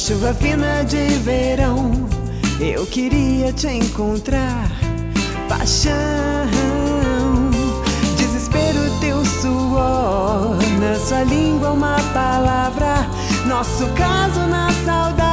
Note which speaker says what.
Speaker 1: chuva fina de verão, eu queria te encontrar. Paixão, desespero, teu suor, na sua língua uma palavra, nosso caso na saudade.